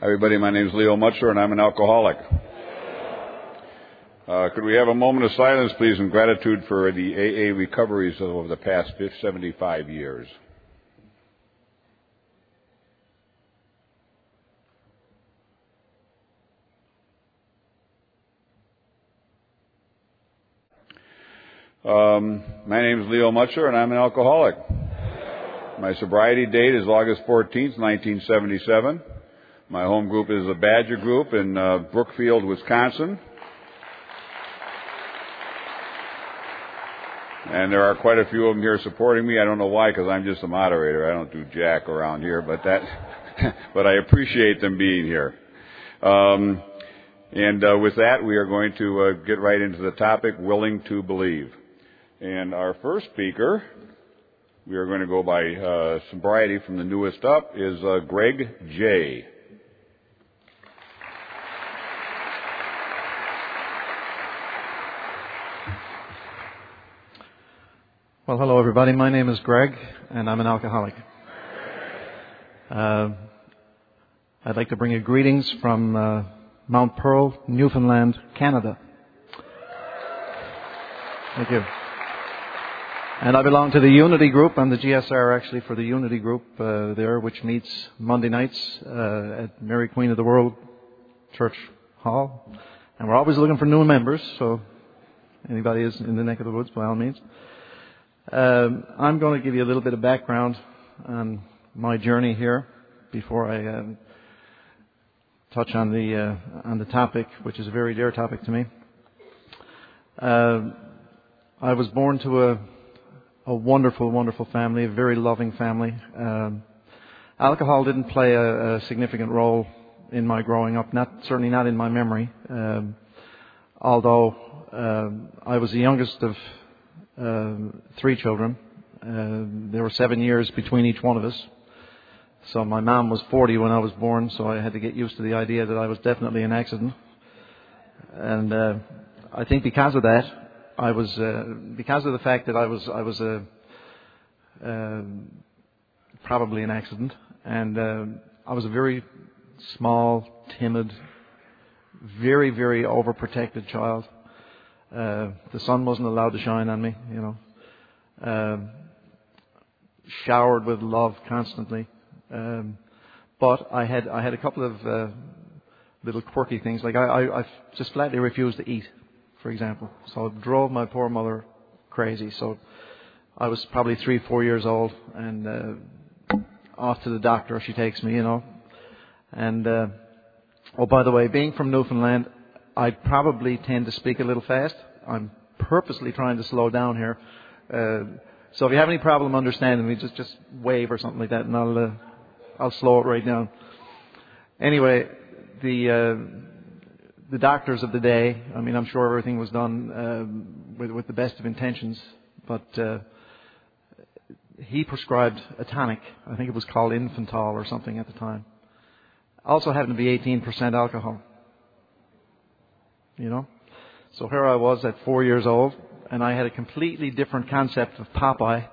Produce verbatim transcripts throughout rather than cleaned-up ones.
Hi everybody, my name is Leo Mutchler and I'm an alcoholic. Uh, could we have a moment of silence, please, in gratitude for the A A recoveries over the past seventy-five years. Um, my name is Leo Mutchler and I'm an alcoholic. My sobriety date is August fourteenth, nineteen seventy-seven. My home group is the Badger Group in uh, Brookfield, Wisconsin. And there are quite a few of them here supporting me. I don't know why, because I'm just a moderator. I don't do jack around here, but that, but I appreciate them being here. Um, and uh, with that, we are going to uh, get right into the topic, willing to believe. And our first speaker, we are going to go by uh, sobriety from the newest up, is uh, Greg J. Well, hello everybody. My name is Greg, and I'm an alcoholic. Uh, I'd like to bring you greetings from uh, Mount Pearl, Newfoundland, Canada. Thank you. And I belong to the Unity Group. I'm the G S R actually for the Unity Group uh, there, which meets Monday nights uh, at Mary Queen of the World Church Hall. And we're always looking for new members, so anybody is in the neck of the woods, by all means. Um, I'm going to give you a little bit of background on my journey here before I um, touch on the uh, on the topic, which is a very dear topic to me. Uh, I was born to a a wonderful, wonderful family, a very loving family. Um, alcohol didn't play a, a significant role in my growing up, not certainly not in my memory. Um, although um, I was the youngest of Uh, three children. Uh, there were seven years between each one of us. So my mom was forty when I was born, so I had to get used to the idea that I was definitely an accident. And uh, I think because of that, I was uh, because of the fact that I was I was a uh, probably an accident, and uh, I was a very small, timid, very very overprotected child. Uh, the sun wasn't allowed to shine on me, you know. Um, showered with love constantly, um, but I had I had a couple of uh, little quirky things. Like I, I, I just flatly refused to eat, for example. So it drove my poor mother crazy. So I was probably three, four years old, and uh, off to the doctor she takes me, you know. And uh, oh, by the way, being from Newfoundland, I probably tend to speak a little fast. I'm purposely trying to slow down here. Uh, so if you have any problem understanding me, just just wave or something like that, and I'll uh, I'll slow it right down. Anyway, the uh, the doctors of the day, I mean, I'm sure everything was done uh, with with the best of intentions, but uh, he prescribed a tonic. I think it was called Infantol or something at the time. Also happened to be eighteen percent alcohol. You know, so here I was at four years old, and I had a completely different concept of Popeye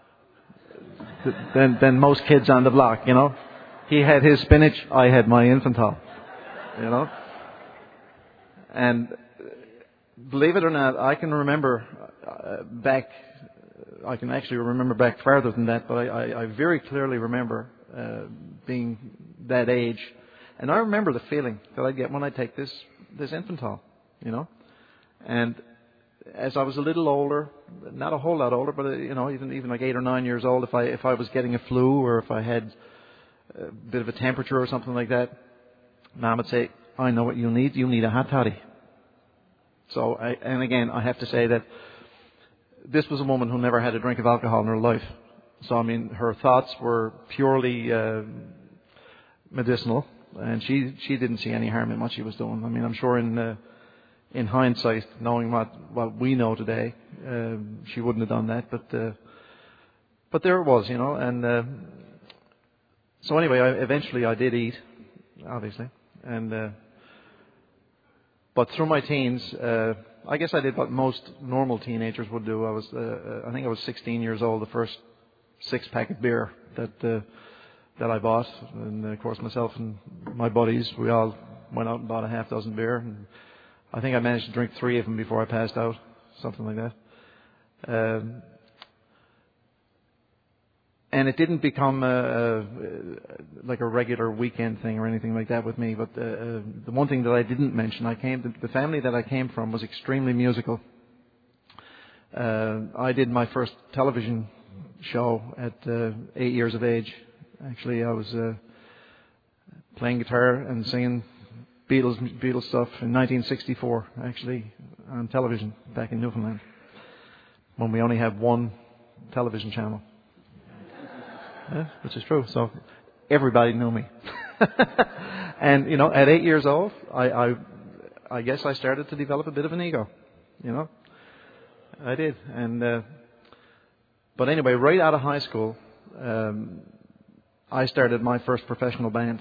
than than most kids on the block. You know, he had his spinach, I had my Infantol. You know, and believe it or not, I can remember uh, back. I can actually remember back farther than that, but I, I, I very clearly remember uh, being that age, and I remember the feeling that I get when I take this this Infantol. You know, and as I was a little older, not a whole lot older, but uh, you know, even even like eight or nine years old, if I if I was getting a flu or if I had a bit of a temperature or something like that, Mom would say, "I know what you need. You need a hot toddy." So, I, and again, I have to say that this was a woman who never had a drink of alcohol in her life. So, I mean, her thoughts were purely uh, medicinal, and she she didn't see any harm in what she was doing. I mean, I'm sure in uh, in hindsight, knowing what, what we know today, uh, she wouldn't have done that. But uh, but there it was, you know. And uh, so anyway, I, eventually I did eat, obviously. And uh, but through my teens, uh, I guess I did what most normal teenagers would do. I was, uh, I think I was sixteen years old. The first six pack of beer that uh, that I bought, and of course myself and my buddies, we all went out and bought a half dozen beer, and I think I managed to drink three of them before I passed out, something like that. Um, and it didn't become a, a, like a regular weekend thing or anything like that with me. But uh, uh, the one thing that I didn't mention, I came to, the family that I came from was extremely musical. Uh, I did my first television show at uh, eight years of age. Actually, I was uh, playing guitar and singing Beatles Beatles stuff in nineteen sixty-four, actually, on television back in Newfoundland, when we only had one television channel. Yeah, which is true. So everybody knew me. And, you know, at eight years old, I, I I guess I started to develop a bit of an ego, you know. I did. And uh, but anyway, right out of high school, um, I started my first professional band.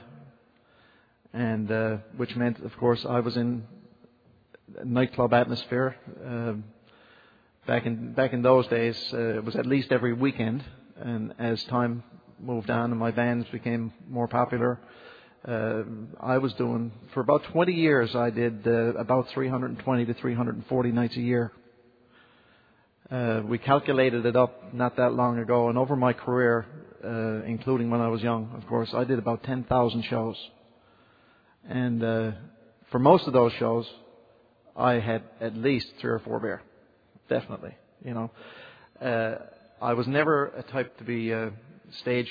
And uh, which meant, of course, I was in a nightclub atmosphere. Um, back in back in those days, uh, it was at least every weekend. And as time moved on and my bands became more popular, uh, I was doing, for about twenty years, I did uh, about three hundred twenty to three hundred forty nights a year. Uh, we calculated it up not that long ago, and over my career, uh, including when I was young, of course, I did about ten thousand shows. And uh, for most of those shows, I had at least three or four beer, definitely, you know. Uh, I was never a type to be uh, stage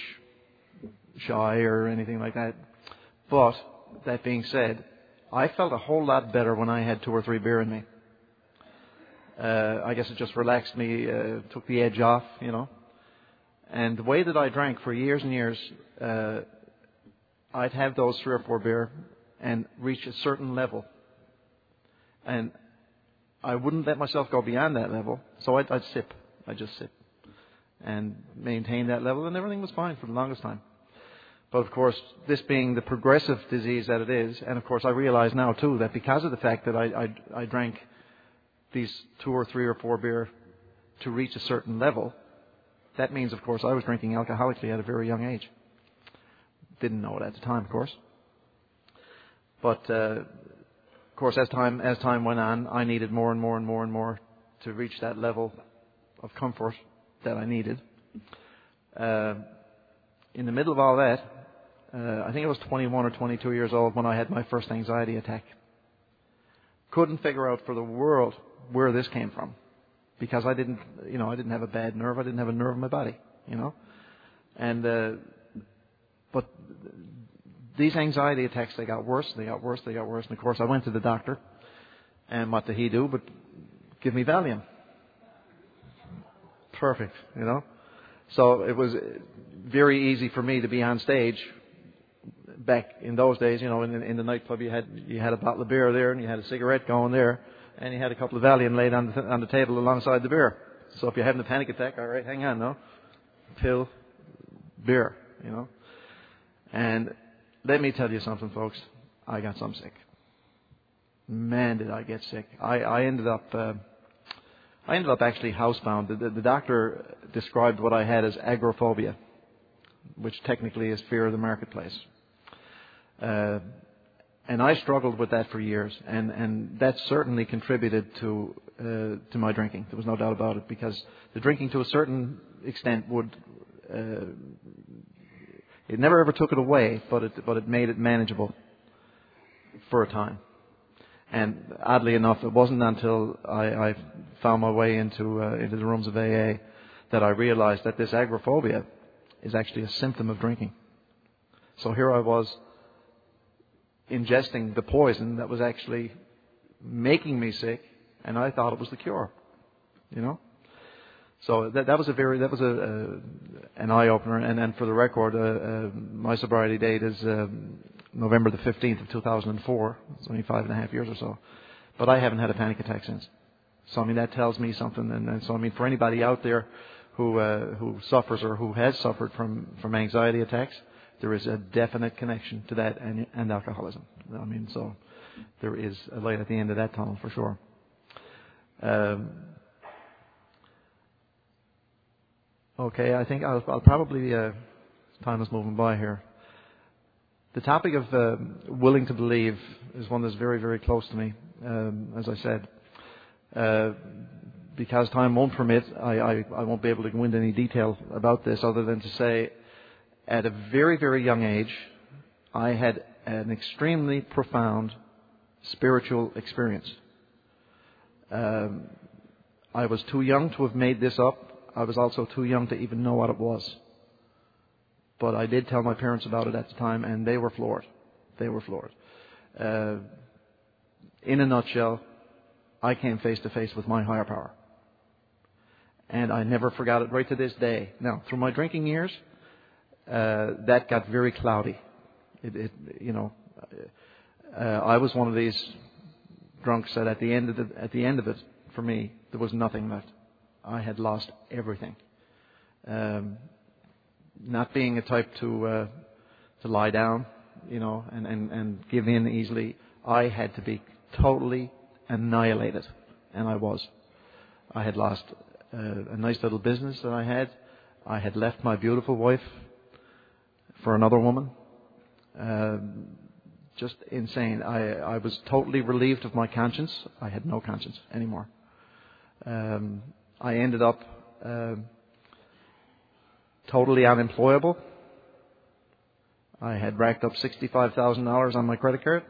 shy or anything like that. But, that being said, I felt a whole lot better when I had two or three beer in me. Uh, I guess it just relaxed me, uh, took the edge off, you know. And the way that I drank for years and years, uh, I'd have those three or four beer and reach a certain level. And I wouldn't let myself go beyond that level, so I'd, I'd sip. I'd just sip. And maintain that level, and everything was fine for the longest time. But of course, this being the progressive disease that it is, and of course I realize now too that because of the fact that I, I, I drank these two or three or four beer to reach a certain level, that means of course I was drinking alcoholically at a very young age. Didn't know it at the time, of course. But uh, of course, as time as time went on, I needed more and more and more and more to reach that level of comfort that I needed. Uh, in the middle of all that, uh, I think I was twenty-one or twenty-two years old when I had my first anxiety attack. Couldn't figure out for the world where this came from, because I didn't, you know, I didn't have a bad nerve. I didn't have a nerve in my body, you know. And uh, but these anxiety attacks, they got worse. They got worse. They got worse. And of course, I went to the doctor, and what did he do? But give me Valium. Perfect, you know. So it was very easy for me to be on stage. Back in those days, you know, in, in the nightclub, you had you had a bottle of beer there, and you had a cigarette going there, and you had a couple of Valium laid on the, on the table alongside the beer. So if you're having a panic attack, all right, hang on, no, pill, beer, you know. And let me tell you something, folks. I got some sick. Man, did I get sick! I, I ended up. Uh, I ended up actually housebound. The, the, the doctor described what I had as agoraphobia, which technically is fear of the marketplace. Uh, and I struggled with that for years, and, and that certainly contributed to uh, to my drinking. There was no doubt about it, because the drinking to a certain extent would uh, it never ever took it away, but it but it made it manageable for a time. And oddly enough, it wasn't until I, I found my way into uh, into the rooms of A A that I realized that this agoraphobia is actually a symptom of drinking. So here I was ingesting the poison that was actually making me sick, and I thought it was the cure. You know. So that that was a very that was a, a an eye opener. And and for the record, uh, uh, my sobriety date is um, November the fifteenth of two thousand four. It's only five and a half years or so, but I haven't had a panic attack since. So I mean that tells me something. And, and so I mean for anybody out there who uh, who suffers or who has suffered from, from anxiety attacks, there is a definite connection to that and, and alcoholism. I mean so there is a light at the end of that tunnel for sure. Um, Okay, I think I'll, I'll probably uh, time is moving by here. The topic of uh, willing to believe is one that's very, very close to me, um, as I said. Uh, because time won't permit, I, I, I won't be able to go into any detail about this other than to say, at a very, very young age, I had an extremely profound spiritual experience. Um, I was too young to have made this up. I was also too young to even know what it was. But I did tell my parents about it at the time, and they were floored. They were floored. Uh, in a nutshell, I came face to face with my higher power. And I never forgot it right to this day. Now, through my drinking years, uh, that got very cloudy. It, it you know, uh, I was one of these drunks that at the end of the, at the end of it, for me, there was nothing left. I had lost everything. Um, not being a type to uh, to lie down, you know, and, and, and give in easily, I had to be totally annihilated, and I was. I had lost uh, a nice little business that I had. I had left my beautiful wife for another woman. Um, just insane. I, I was totally relieved of my conscience. I had no conscience anymore. Um, I ended up uh, totally unemployable. I had racked up sixty-five thousand dollars on my credit card.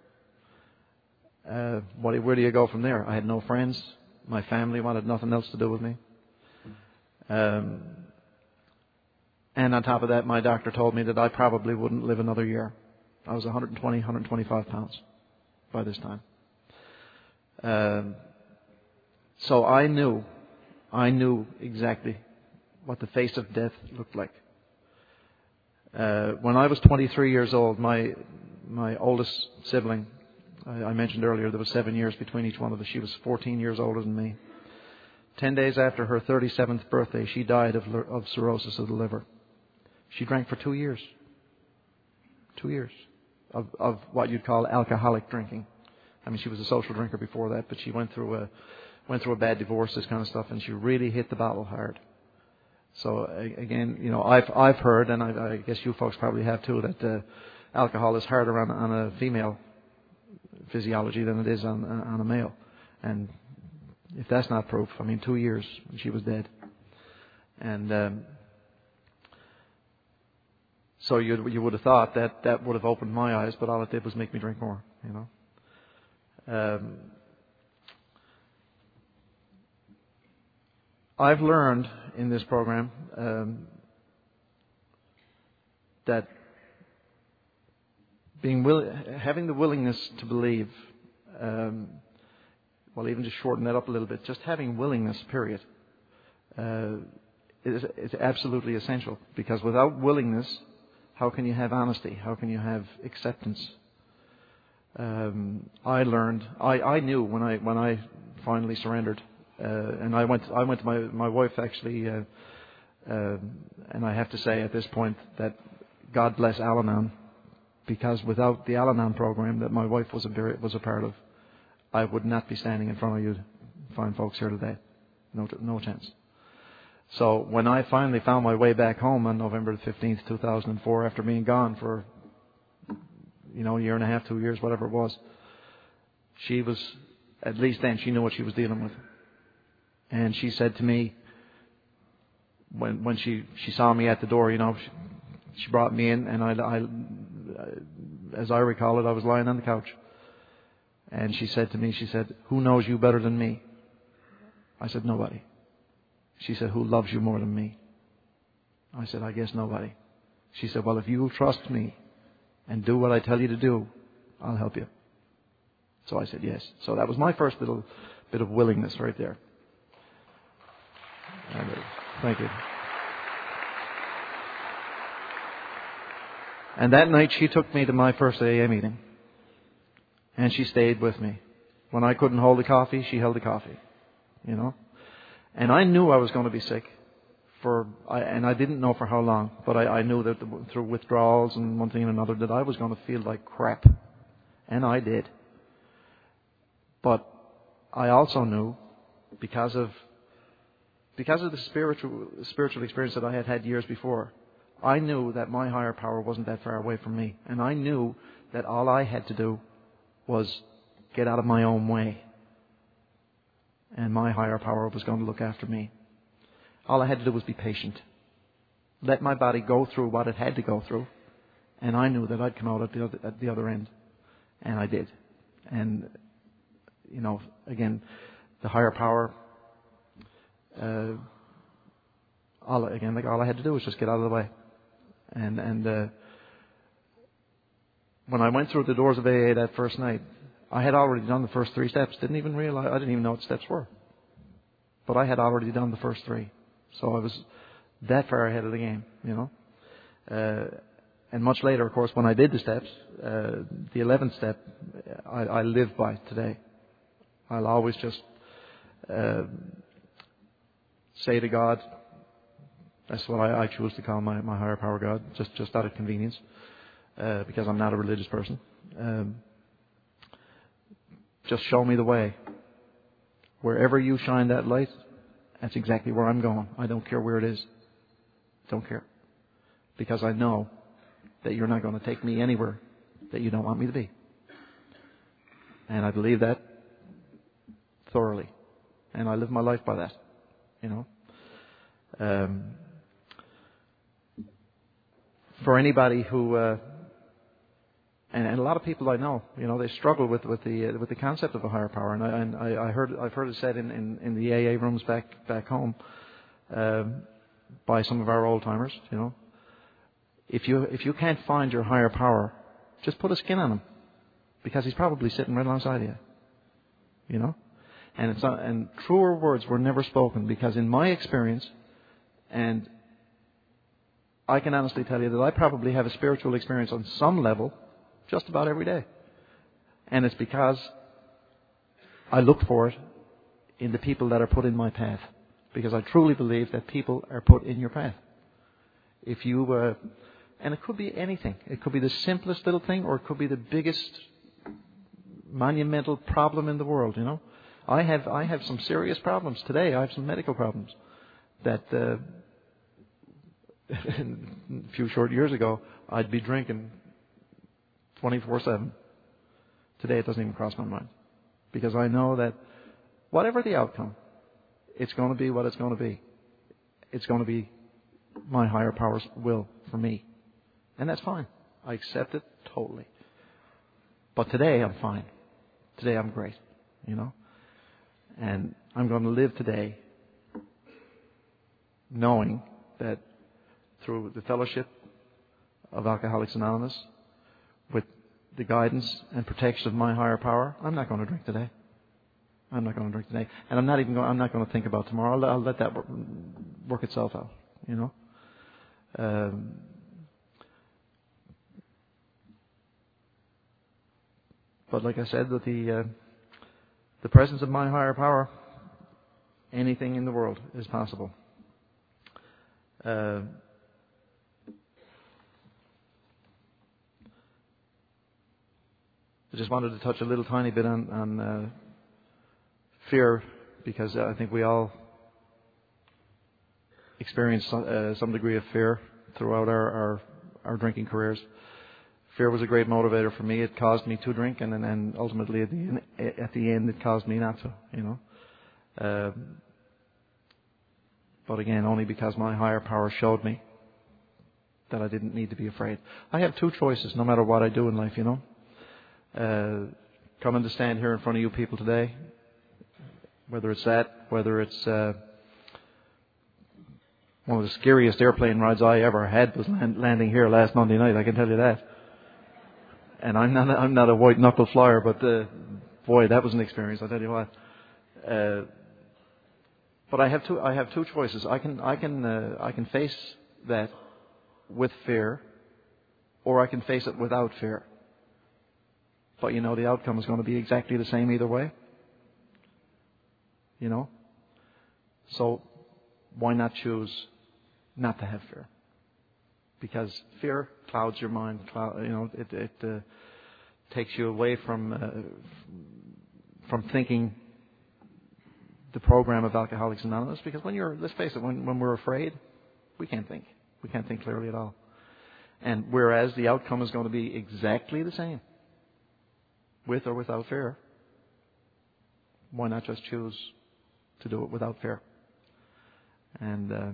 Uh, what, where do you go from there? I had no friends. My family wanted nothing else to do with me. Um, and on top of that, my doctor told me that I probably wouldn't live another year. I was one hundred twenty, one hundred twenty-five pounds by this time. Um, so I knew, I knew exactly what the face of death looked like. Uh, when I was twenty-three years old, my my oldest sibling, I, I mentioned earlier, there was seven years between each one of us. She was fourteen years older than me. Ten days after her thirty-seventh birthday, she died of, of cirrhosis of the liver. She drank for two years. Two years of, of what you'd call alcoholic drinking. I mean, she was a social drinker before that, but she went through a went through a bad divorce, this kind of stuff, and she really hit the bottle hard. So again, you know, I've I've heard, and I, I guess you folks probably have too, that uh, alcohol is harder on, on a female physiology than it is on on a male. And if that's not proof, I mean, two years and she was dead. And um, so you you would have thought that that would have opened my eyes, but all it did was make me drink more. You know. Um, I've learned in this program um, that being will, having the willingness to believe, um, well, even just shorten that up a little bit, just having willingness, period, uh, is, is absolutely essential. Because without willingness, how can you have honesty? How can you have acceptance? Um, I learned, I, I knew when I when I finally surrendered. Uh, and I went. I went to my my wife actually, uh, uh, and I have to say at this point that God bless Al-Anon, because without the Al-Anon program that my wife was a was a part of, I would not be standing in front of you, fine folks here today. No, no chance. So when I finally found my way back home on November the fifteenth, two thousand four, after being gone for, you know, a year and a half, two years, whatever it was, she was, at least then she knew what she was dealing with. And she said to me, when when she, she saw me at the door, you know, she, she brought me in, and I, I, as I recall it, I was lying on the couch. And she said to me, she said, "Who knows you better than me?" I said, "Nobody." She said, "Who loves you more than me?" I said, "I guess nobody." She said, "Well, if you trust me and do what I tell you to do, I'll help you." So I said, yes. So that was my first little bit of willingness right there. And, uh, thank you. And that night she took me to my first A A meeting. And she stayed with me. When I couldn't hold the coffee, she held the coffee. You know? And I knew I was going to be sick. For I, and I didn't know for how long. But I, I knew that the, through withdrawals and one thing and another that I was going to feel like crap. And I did. But I also knew, because of Because of the spiritual spiritual experience that I had had years before, I knew that my higher power wasn't that far away from me. And I knew that all I had to do was get out of my own way. And my higher power was going to look after me. All I had to do was be patient. Let my body go through what it had to go through. And I knew that I'd come out at the other, at the other end. And I did. And, you know, again, the higher power, uh, all, again, like all I had to do was just get out of the way. And, and, uh, when I went through the doors of A A that first night, I had already done the first three steps. Didn't even realize, I didn't even know what steps were. But I had already done the first three. So I was that far ahead of the game, you know. Uh, and much later, of course, when I did the steps, uh, the eleventh step, I, I live by today. I'll always just uh, say to God, that's what I, I choose to call my, my higher power God, just, just out of convenience, uh, because I'm not a religious person. Um, just show me the way. Wherever you shine that light, that's exactly where I'm going. I don't care where it is. Don't care. Because I know that you're not going to take me anywhere that you don't want me to be. And I believe that thoroughly. And I live my life by that. You know. Um, for anybody who, uh, and, and a lot of people I know, you know, they struggle with with the uh, with the concept of a higher power. And I, and I, I heard I've heard it said in, in, in the A A rooms back back home um, by some of our old timers. You know, if you if you can't find your higher power, just put a skin on him, because he's probably sitting right alongside you. You know, and it's not, and truer words were never spoken, because in my experience, and I can honestly tell you that I probably have a spiritual experience on some level just about every day. And it's because I look for it in the people that are put in my path. Because I truly believe that people are put in your path. If you, uh, and it could be anything. It could be the simplest little thing, or it could be the biggest monumental problem in the world, you know. I have, I have some serious problems today. I have some medical problems that, uh, a few short years ago, I'd be drinking twenty-four seven. Today it doesn't even cross my mind. Because I know that whatever the outcome, it's going to be what it's going to be. It's going to be my higher power's will for me. And that's fine. I accept it totally. But today I'm fine. Today I'm great. You know? And I'm going to live today knowing that through the fellowship of Alcoholics Anonymous, with the guidance and protection of my higher power, I'm not going to drink today. I'm not going to drink today, and I'm not even going. I'm not going to think about tomorrow. I'll, I'll let that work, work itself out. You know. Um, but like I said, with the uh, the presence of my higher power, anything in the world is possible. Uh, I just wanted to touch a little tiny bit on, on uh, fear, because I think we all experience some, uh, some degree of fear throughout our, our, our drinking careers. Fear was a great motivator for me. It caused me to drink, and and ultimately at the end, at the end it caused me not to. You know, um, but again, only because my higher power showed me that I didn't need to be afraid. I have two choices, no matter what I do in life. You know. Uh, coming to stand here in front of you people today, whether it's that, whether it's uh, one of the scariest airplane rides I ever had was land, landing here last Monday night. I can tell you that. And I'm not, I'm not a white knuckle flyer, but uh, boy, that was an experience. I tell you what. Uh, but I have two. I have two choices. I can, I can, uh, I can face that with fear, or I can face it without fear. But, you know, the outcome is going to be exactly the same either way. You know? So, why not choose not to have fear? Because fear clouds your mind. Cloud, you know, it, it uh, takes you away from uh, from thinking the program of Alcoholics Anonymous. Because when you're, let's face it, when, when we're afraid, we can't think. We We can't think clearly at all. And whereas the outcome is going to be exactly the same, with or without fear, why not just choose to do it without fear? And uh,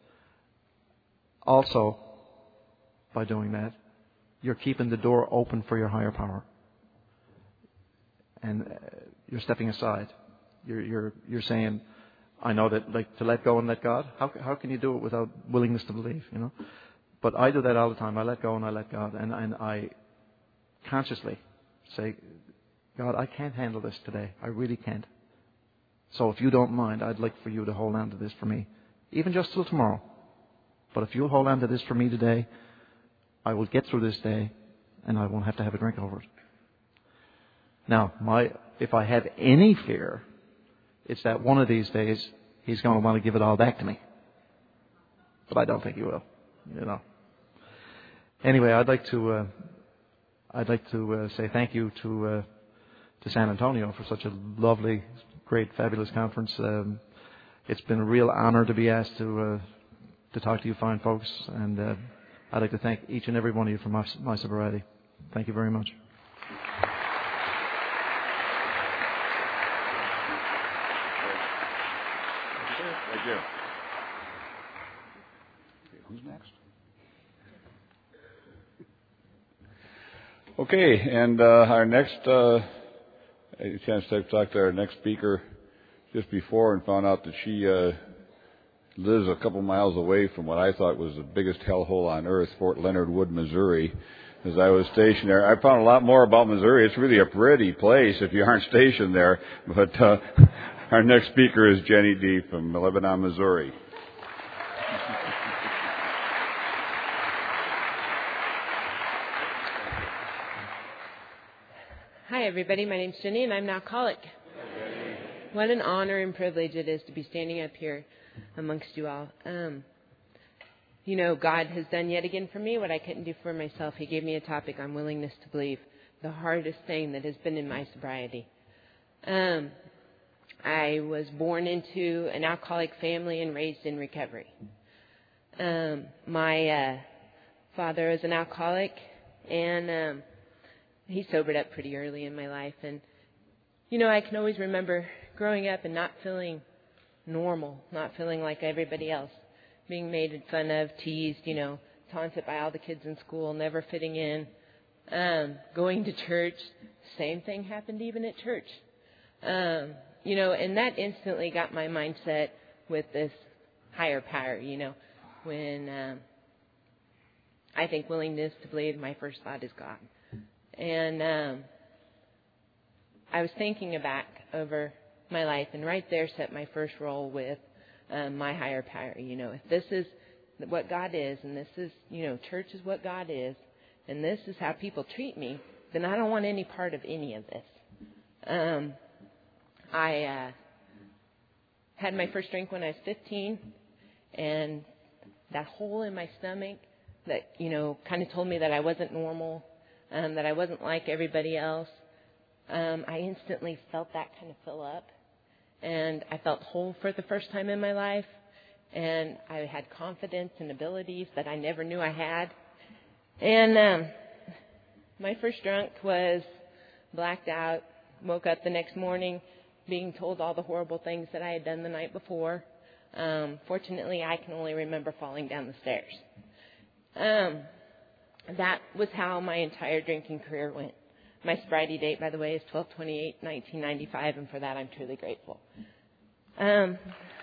also, by doing that, you're keeping the door open for your higher power. And uh, you're stepping aside. You're, you're, you're saying, I know that, like, to let go and let God. How, how can you do it without willingness to believe, you know? But I do that all the time. I let go and I let God. And, and I consciously say, God, I can't handle this today. I really can't. So if you don't mind, I'd like for you to hold on to this for me. Even just till tomorrow. But if you'll hold on to this for me today, I will get through this day and I won't have to have a drink over it. Now, my, if I have any fear, it's that one of these days He's going to want to give it all back to me. But I don't think He will, you know. Anyway, I'd like to, uh, I'd like to uh, say thank you to uh, to San Antonio for such a lovely, great, fabulous conference. Um, it's been a real honor to be asked to uh, to talk to you fine folks, and uh, I'd like to thank each and every one of you for my, my sobriety. Thank you very much. Thank you. Who's next? Okay, and uh, our next, uh, I had a chance to talk to our next speaker just before and found out that she uh, lives a couple miles away from what I thought was the biggest hellhole on earth, Fort Leonard Wood, Missouri. As I was stationed there, I found a lot more about Missouri. It's really a pretty place if you aren't stationed there. But uh, our next speaker is Jenny D. from Lebanon, Missouri. Hi, everybody. My name's Jenny, and I'm an alcoholic. What an honor and privilege it is to be standing up here amongst you all. Um, you know, God has done yet again for me what I couldn't do for myself. He gave me a topic on willingness to believe, the hardest thing that has been in my sobriety. Um, I was born into an alcoholic family and raised in recovery. Um, my uh, father is an alcoholic, and um, he sobered up pretty early in my life. And, you know, I can always remember growing up and not feeling normal, not feeling like everybody else, being made fun of, teased, you know, taunted by all the kids in school, never fitting in, um, going to church. Same thing happened even at church. Um, you know, and that instantly got my mindset with this higher power, you know, when um, I think willingness to believe, my first thought is God. And um, I was thinking back over my life, and right there set my first role with um, my higher power. You know, if this is what God is, and this is, you know, church is what God is, and this is how people treat me, then I don't want any part of any of this. Um, I uh, had my first drink when I was fifteen, and that hole in my stomach that, you know, kind of told me that I wasn't normal, um, that I wasn't like everybody else. Um, I instantly felt that kind of fill up, and I felt whole for the first time in my life, and I had confidence and abilities that I never knew I had. And um, my first drunk was blacked out, woke up the next morning being told all the horrible things that I had done the night before. Um, fortunately, I can only remember falling down the stairs. Um, that was how my entire drinking career went. My sobriety date, by the way, is twelve twenty-eight nineteen ninety-five, and for that I'm truly grateful. Um,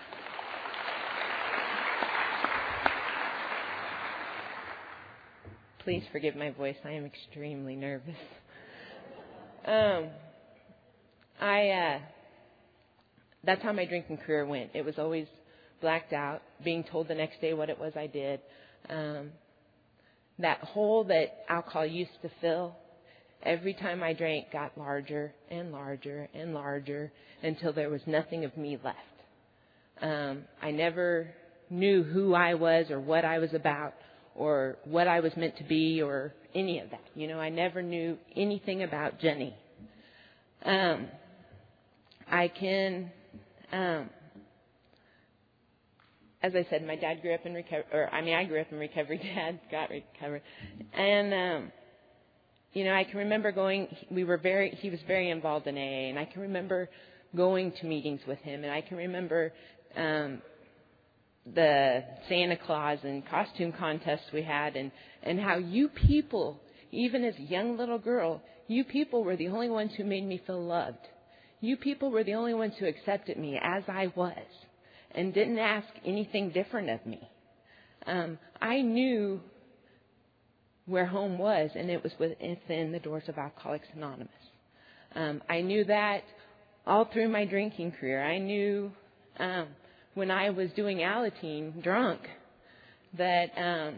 please forgive my voice. I am extremely nervous. Um, I uh, that's how my drinking career went. It was always blacked out, being told the next day what it was I did. Um, that hole that alcohol used to fill, every time I drank, got larger and larger and larger until there was nothing of me left. Um, I never knew who I was or what I was about or what I was meant to be or any of that. You know, I never knew anything about Jenny. Um, I can, um, as I said, my dad grew up in recovery, or I mean, I grew up in recovery. Dad got recovered, and um, you know, I can remember going. We were very. He was very involved in A A, and I can remember going to meetings with him, and I can remember um, the Santa Claus and costume contests we had, and and how you people, even as a young little girl, you people were the only ones who made me feel loved. You people were the only ones who accepted me as I was and didn't ask anything different of me. Um, I knew where home was, and it was within the doors of Alcoholics Anonymous. Um, I knew that all through my drinking career. I knew um, when I was doing Alateen drunk that um,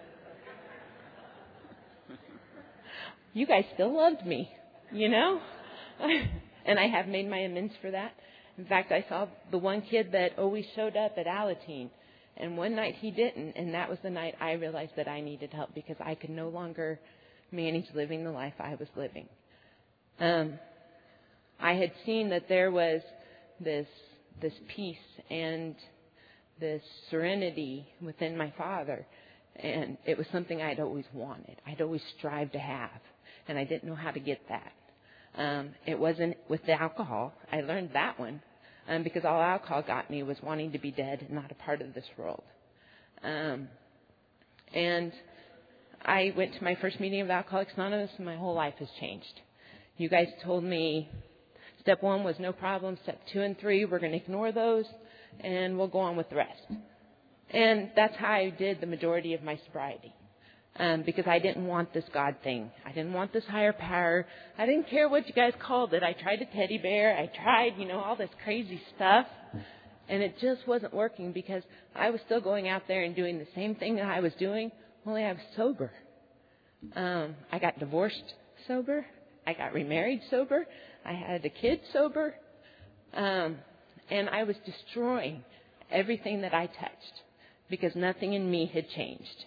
you guys still loved me, you know? And I have made my amends for that. In fact, I saw the one kid that always showed up at Alateen, and one night he didn't, and that was the night I realized that I needed help because I could no longer manage living the life I was living. Um, I had seen that there was this this peace and this serenity within my father, and it was something I'd always wanted. I'd always strived to have, and I didn't know how to get that. Um, it wasn't with the alcohol. I learned that one um, because all alcohol got me was wanting to be dead and not a part of this world. Um, and I went to my first meeting of Alcoholics Anonymous, and my whole life has changed. You guys told me step one was no problem. Step two and three, we're going to ignore those, and we'll go on with the rest. And that's how I did the majority of my sobriety. Um, because I didn't want this God thing. I didn't want this higher power. I didn't care what you guys called it. I tried a teddy bear. I tried, you know, all this crazy stuff. And it just wasn't working because I was still going out there and doing the same thing that I was doing, only I was sober. Um, I got divorced sober. I got remarried sober. I had a kid sober. Um, and I was destroying everything that I touched because nothing in me had changed.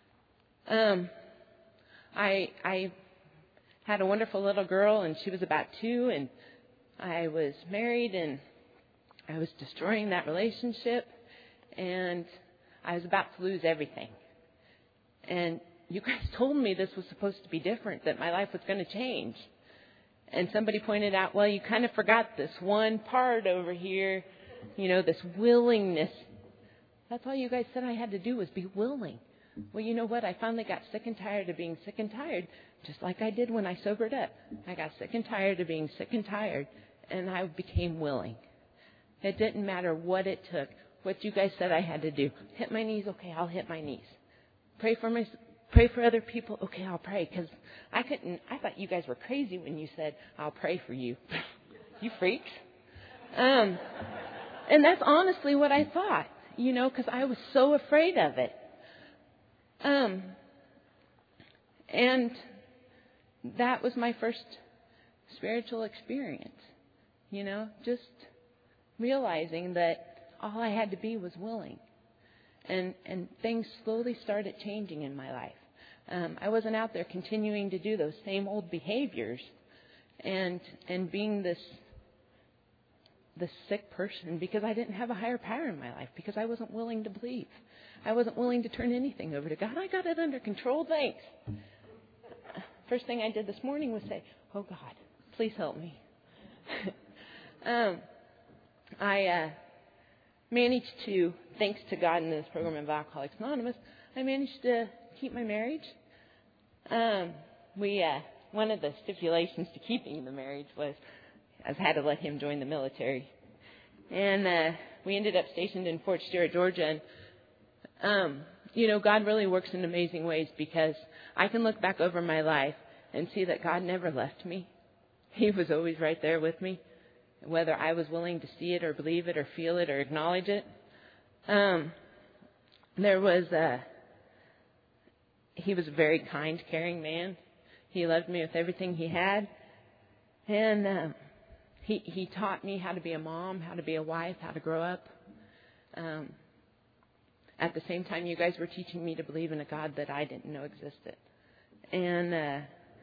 Um, I I had a wonderful little girl, and she was about two, and I was married, and I was destroying that relationship, and I was about to lose everything. And you guys told me this was supposed to be different, that my life was going to change. And somebody pointed out, well, you kind of forgot this one part over here, you know, this willingness. That's all you guys said I had to do was be willing. Well, you know what? I finally got sick and tired of being sick and tired, just like I did when I sobered up. I got sick and tired of being sick and tired, and I became willing. It didn't matter what it took, what you guys said I had to do. Hit my knees? Okay, I'll hit my knees. Pray for my, pray for other people? Okay, I'll pray, because I couldn't, I thought you guys were crazy when you said, I'll pray for you. You freaks. Um, and that's honestly what I thought, you know, because I was so afraid of it. Um, and that was my first spiritual experience, you know, just realizing that all I had to be was willing. And, and things slowly started changing in my life. Um, I wasn't out there continuing to do those same old behaviors and, and being this, this sick person because I didn't have a higher power in my life, because I wasn't willing to believe. I wasn't willing to turn anything over to God. I got it under control, thanks. First thing I did this morning was say, oh, God, please help me. um, I uh, managed to, thanks to God in this program of Alcoholics Anonymous, I managed to keep my marriage. Um, we uh, one of the stipulations to keeping the marriage was I had to let him join the military. And uh, we ended up stationed in Fort Stewart, Georgia, and Um, you know, God really works in amazing ways because I can look back over my life and see that God never left me. He was always right there with me, whether I was willing to see it or believe it or feel it or acknowledge it. Um, there was a, he was a very kind, caring man. He loved me with everything he had. And um, he, he taught me how to be a mom, how to be a wife, how to grow up. Um At the same time, you guys were teaching me to believe in a God that I didn't know existed. And uh,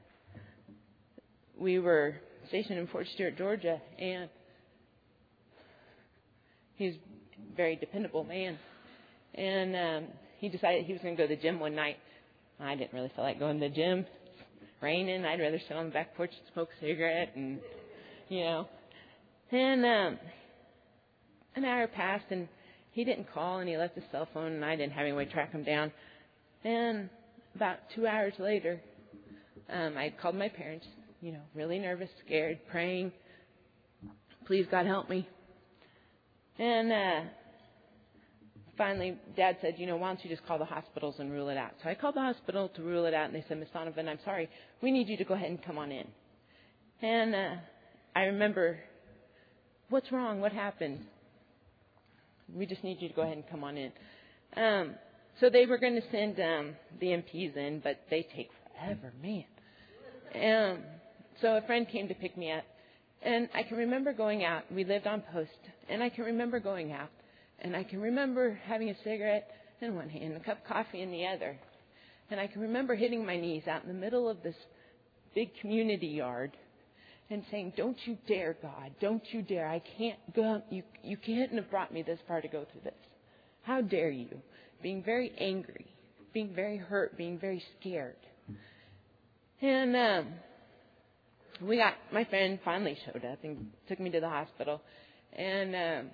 we were stationed in Fort Stewart, Georgia, and he's a very dependable man. And um, he decided he was going to go to the gym one night. I didn't really feel like going to the gym. It's raining. I'd rather sit on the back porch and smoke a cigarette and, you know. And um, an hour passed, and he didn't call, and he left his cell phone, and I didn't have any way to track him down. And about two hours later, um, I called my parents, you know, really nervous, scared, praying, please, God, help me. And uh, finally, Dad said, you know, why don't you just call the hospitals and rule it out? So I called the hospital to rule it out, and they said, Miss Donovan, I'm sorry, we need you to go ahead and come on in. And uh, I remember, what's wrong? What happened? We just need you to go ahead and come on in. Um, so they were going to send um, the M Ps in, but they take forever, man. Um, so a friend came to pick me up, and I can remember going out. We lived on Post, and I can remember going out, and I can remember having a cigarette in one hand, a cup of coffee in the other, and I can remember hitting my knees out in the middle of this big community yard and saying, don't you dare, God, don't you dare. I can't go. You, you can't have brought me this far to go through this. How dare you? Being very angry, being very hurt, being very scared. And um, we got, my friend finally showed up and took me to the hospital. And um,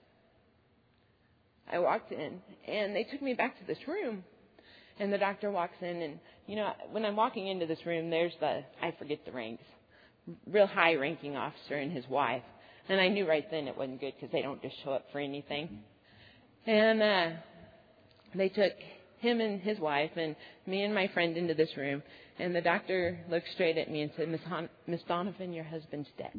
I walked in, and they took me back to this room. And the doctor walks in, and, you know, when I'm walking into this room, there's the, I forget the ranks, real high-ranking officer and his wife. And I knew right then it wasn't good because they don't just show up for anything. And uh, they took him and his wife and me and my friend into this room. And the doctor looked straight at me and said, Miss Hon- Miss Donovan, your husband's dead.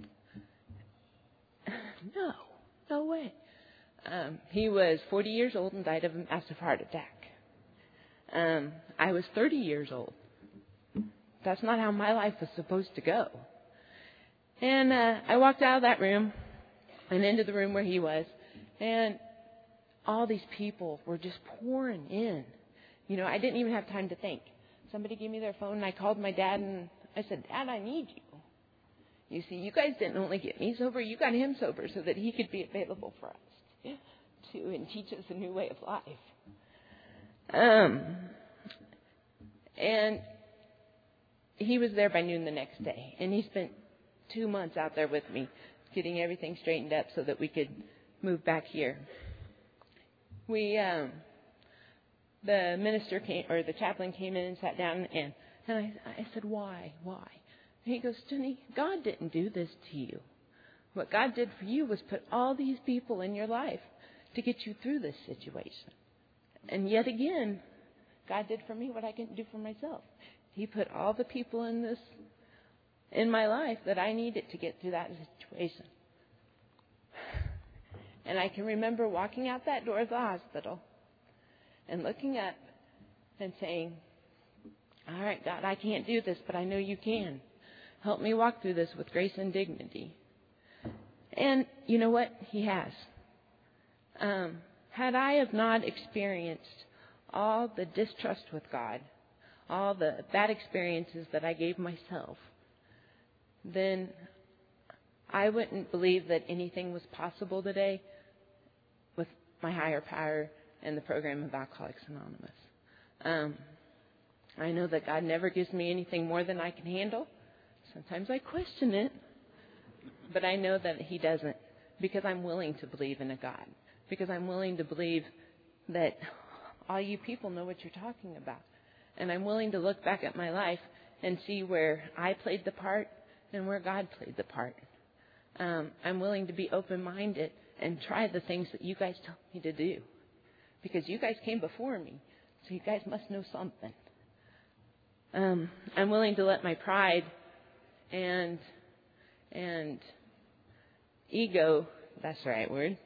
No, no way. Um, he was forty years old and died of a massive heart attack. Um, I was thirty years old. That's not how my life was supposed to go. And uh, I walked out of that room and into the room where he was, and all these people were just pouring in. You know, I didn't even have time to think. Somebody gave me their phone, and I called my dad, and I said, Dad, I need you. You see, you guys didn't only get me sober, you got him sober so that he could be available for us to and teach us a new way of life. Um, and he was there by noon the next day, and he spent two months out there with me, getting everything straightened up so that we could move back here. We, um, the minister came, or the chaplain came in and sat down, and, and I, I said, why, why? And he goes, Jenny, God didn't do this to you. What God did for you was put all these people in your life to get you through this situation. And yet again, God did for me what I couldn't do for myself. He put all the people in this, in my life that I needed to get through that situation. And I can remember walking out that door of the hospital and looking up and saying, all right, God, I can't do this, but I know you can. Help me walk through this with grace and dignity. And you know what? He has. Um, had I have not experienced all the distrust with God, all the bad experiences that I gave myself, then I wouldn't believe that anything was possible today with my higher power and the program of Alcoholics Anonymous. Um, I know that God never gives me anything more than I can handle. Sometimes I question it, but I know that He doesn't, because I'm willing to believe in a God, because I'm willing to believe that all you people know what you're talking about. And I'm willing to look back at my life and see where I played the part and where God played the part. Um, I'm willing to be open-minded and try the things that you guys tell me to do, because you guys came before me, so you guys must know something. Um, I'm willing to let my pride and and ego, that's the right word,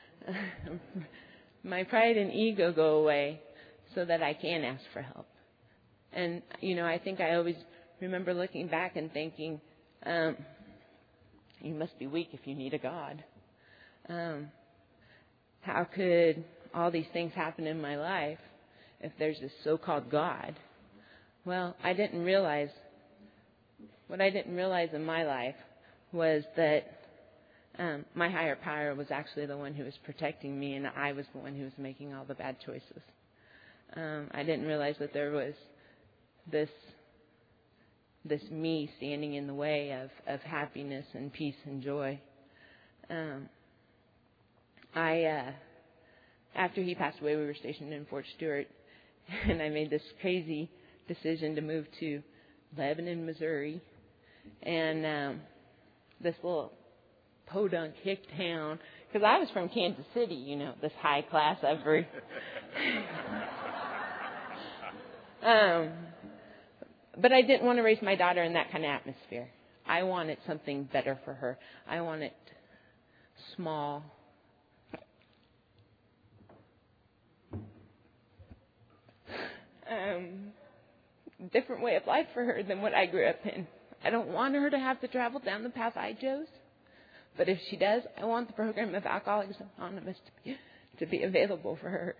my pride and ego go away so that I can ask for help. And, you know, I think I always remember looking back and thinking, um, you must be weak if you need a God. Um, how could all these things happen in my life if there's this so-called God? Well, I didn't realize, what I didn't realize in my life was that Um, my higher power was actually the one who was protecting me, and I was the one who was making all the bad choices. Um, I didn't realize that there was this this me standing in the way of, of happiness and peace and joy. Um, I uh, after he passed away, we were stationed in Fort Stewart, and I made this crazy decision to move to Lebanon, Missouri, and um, this little podunk hick town, because I was from Kansas City, you know, this high class upbringing. um, but I didn't want to raise my daughter in that kind of atmosphere. I wanted something better for her. I wanted small, um, different way of life for her than what I grew up in. I don't want her to have to travel down the path I chose. But if she does, I want the program of Alcoholics Anonymous to be, to be available for her.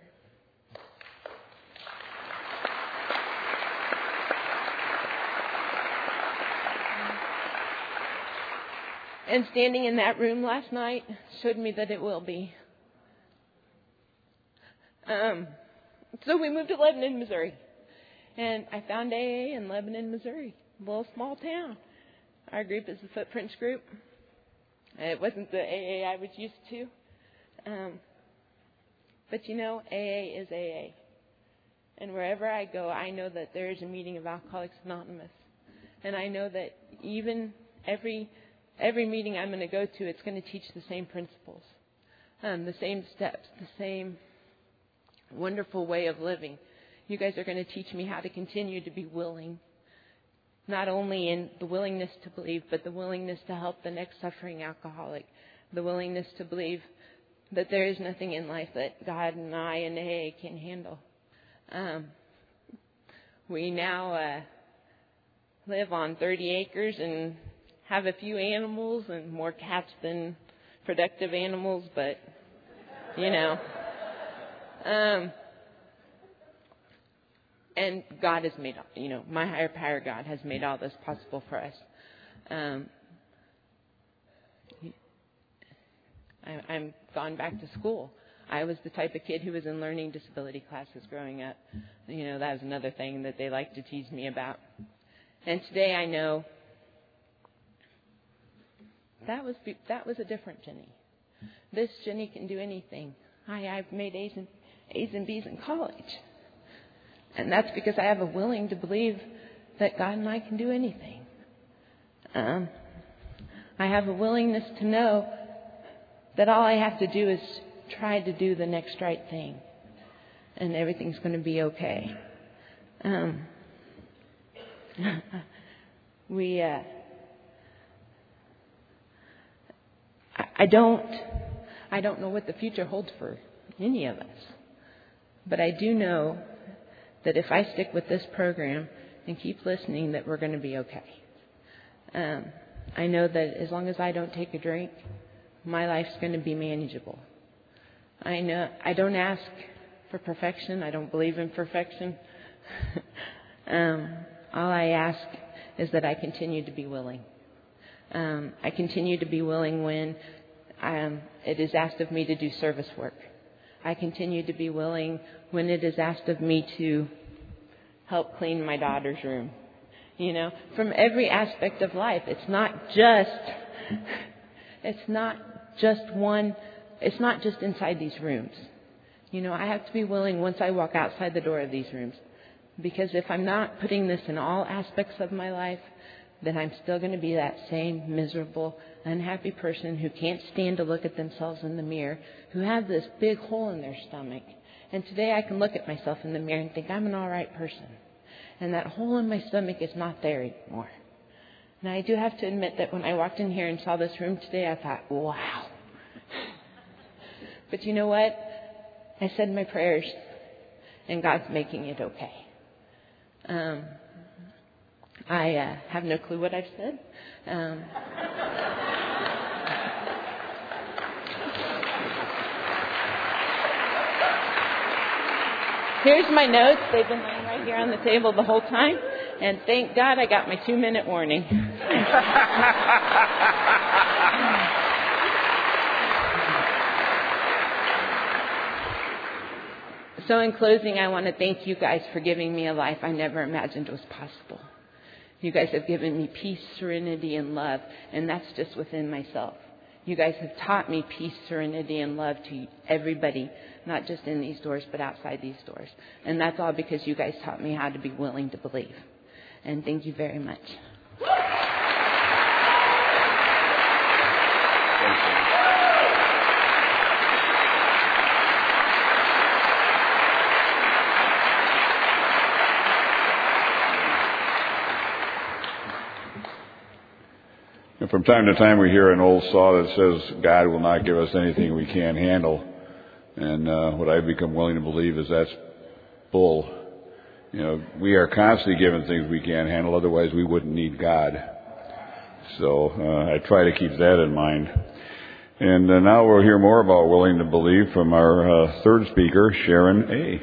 And standing in that room last night showed me that it will be. Um, so we moved to Lebanon, Missouri. And I found A A in Lebanon, Missouri, a little small town. Our group is the Footprints group. It wasn't the A A I was used to. Um, but, you know, A A is A A. And wherever I go, I know that there is a meeting of Alcoholics Anonymous. And I know that even every every meeting I'm going to go to, it's going to teach the same principles, um, the same steps, the same wonderful way of living. You guys are going to teach me how to continue to be willing. Not only in the willingness to believe, but the willingness to help the next suffering alcoholic. The willingness to believe that there is nothing in life that God and I and A A can handle. Um, we now uh, live on thirty acres and have a few animals and more cats than productive animals, but, you know. Um, And God has made, you know, my higher power God has made all this possible for us. Um, I, I'm gone back to school. I was the type of kid who was in learning disability classes growing up. You know, that was another thing that they like to tease me about. And today I know that was that was a different Jenny. This Jenny can do anything. I, I've made A's and, A's and B's in college. And that's because I have a willing to believe that God and I can do anything. Um, I have a willingness to know that all I have to do is try to do the next right thing. And everything's going to be okay. Um, we, uh, I, I don't, I don't know what the future holds for any of us. But I do know that if I stick with this program and keep listening, that we're going to be okay. Um, I know that as long as I don't take a drink, my life's going to be manageable. I know I don't ask for perfection. I don't believe in perfection. um, all I ask is that I continue to be willing. Um, I continue to be willing when um, it is asked of me to do service work. I continue to be willing when it is asked of me to help clean my daughter's room. You know, from every aspect of life. It's not just, it's not just one, it's not just inside these rooms. You know, I have to be willing once I walk outside the door of these rooms. Because if I'm not putting this in all aspects of my life, then I'm still going to be that same miserable, unhappy person who can't stand to look at themselves in the mirror, who have this big hole in their stomach. And today I can look at myself in the mirror and think I'm an all right person. And that hole in my stomach is not there anymore. Now, I do have to admit that when I walked in here and saw this room today, I thought, wow. But you know what? I said my prayers, and God's making it okay. Um, I uh, have no clue what I've said. Um, here's my notes. They've been laying right here on the table the whole time. And thank God I got my two-minute warning. So in closing, I want to thank you guys for giving me a life I never imagined was possible. You guys have given me peace, serenity, and love, and that's just within myself. You guys have taught me peace, serenity, and love to everybody, not just in these doors, but outside these doors. And that's all because you guys taught me how to be willing to believe. And thank you very much. And from time to time we hear an old saw that says, God will not give us anything we can't handle. And uh, what I've become willing to believe is that's bull. You know, we are constantly given things we can't handle, otherwise we wouldn't need God. So uh, I try to keep that in mind. And uh, now we'll hear more about willing to believe from our uh, third speaker, Sharon A.